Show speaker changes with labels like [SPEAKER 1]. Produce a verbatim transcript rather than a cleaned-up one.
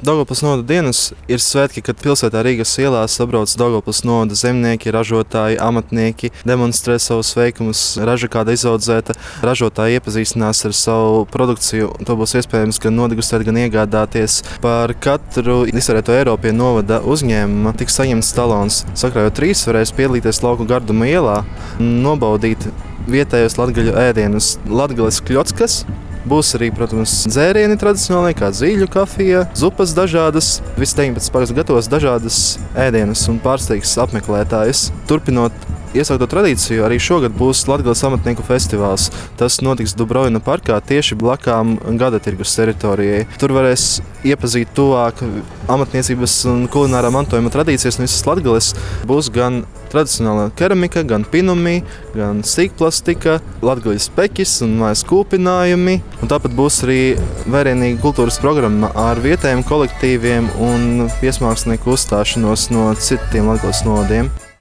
[SPEAKER 1] Daugavpils novada dienas ir svētki, kad pilsētā Rīgas ielās sabrauc Daugavpils novada zemnieki, ražotāji, amatnieki, demonstrē savus veikumus, raža kāda izaudzēta, ražotāji iepazīstinās ar savu produkciju. To būs iespējams gan nodegustēt, gan iegādāties. Par katru izsvarēto eiro pie novada uzņēmuma tiks saņemts talons. Sakrājot trīs, varēs piedalīties Lauku garduma ielā, nobaudīt vietējos latgaļu ēdienus. Latgales kļockas. Būs arī, protams, dzērieni tradicionāli, kā zīļu kafija, zupas dažādas. Viss deviņpadsmit pagastu gatavos dažādas ēdienas un pārsteigs apmeklētājus. Turpinot iesākto tradīciju, arī šogad būs Latgales amatnieku festivāls. Tas notiks Dubrovina parkā tieši blakām Gadatirgus teritorijai. Tur varēs iepazīt tuvāk amatniecības un kulinārā mantojuma tradīcijas no visas Latgales. Būs gan tradicionālā keramika, gan pinumi, gan sīkplastika, latgaļas peķis un mājas kūpinājumi. Un tāpat būs arī vērienīga kultūras programma ar vietējiem kolektīviem un viesmākslinieku uzstāšanos no citiem Latgales novadiem.